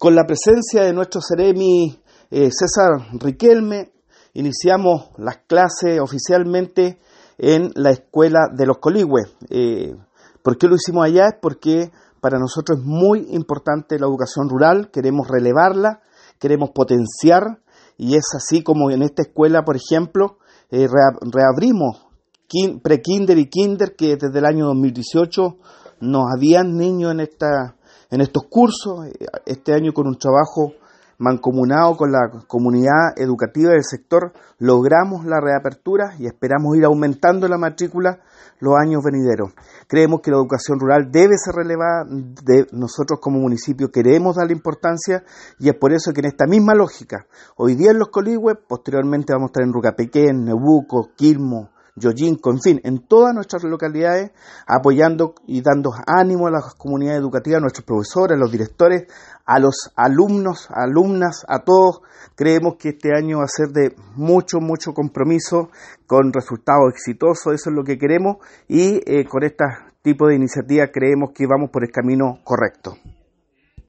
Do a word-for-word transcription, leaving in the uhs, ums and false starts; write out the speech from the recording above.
Con la presencia de nuestro Ceremi eh, César Riquelme, iniciamos las clases oficialmente en la Escuela de los Coligües. Eh, ¿Por qué lo hicimos allá? Es porque para nosotros es muy importante la educación rural, queremos relevarla, queremos potenciar, y es así como en esta escuela, por ejemplo, eh, reabrimos pre-kinder y kinder, que desde el año dos mil dieciocho no habían niños en esta en estos cursos. Este año, con un trabajo mancomunado con la comunidad educativa del sector, logramos la reapertura y esperamos ir aumentando la matrícula los años venideros. Creemos que la educación rural debe ser relevada, de, nosotros como municipio queremos darle importancia, y es por eso que en esta misma lógica, hoy día en Los Coligües, posteriormente vamos a estar en Rucapequén, Nebuco, Quilmo, Yoyinco, en fin, en todas nuestras localidades, apoyando y dando ánimo a las comunidades educativas, a nuestros profesores, a los directores, a los alumnos, alumnas, a todos. Creemos que este año va a ser de mucho, mucho compromiso, con resultados exitosos, eso es lo que queremos, y eh, con este tipo de iniciativas creemos que vamos por el camino correcto.